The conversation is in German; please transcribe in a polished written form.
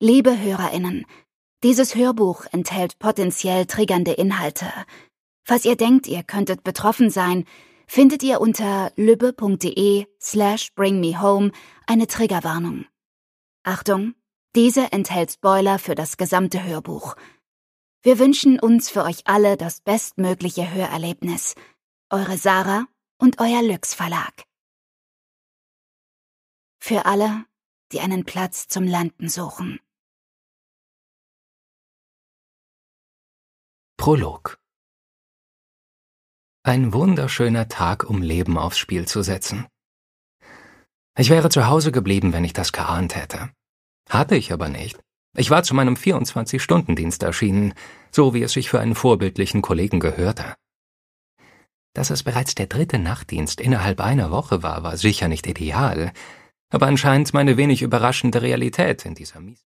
Liebe HörerInnen, dieses Hörbuch enthält potenziell triggernde Inhalte. Falls ihr denkt, ihr könntet betroffen sein, findet ihr unter lübbe.de/bringmehome eine Triggerwarnung. Achtung, diese enthält Spoiler für das gesamte Hörbuch. Wir wünschen uns für euch alle das bestmögliche Hörerlebnis. Eure Sarah und euer Lüx Verlag. Für alle, die einen Platz zum Landen suchen. Prolog. Ein wunderschöner Tag, um Leben aufs Spiel zu setzen. Ich wäre zu Hause geblieben, wenn ich das geahnt hätte. Hatte ich aber nicht. Ich war zu meinem 24-Stunden-Dienst erschienen, so wie es sich für einen vorbildlichen Kollegen gehörte. Dass es bereits der 3. Nachtdienst innerhalb einer Woche war sicher nicht ideal, aber anscheinend meine wenig überraschende Realität in dieser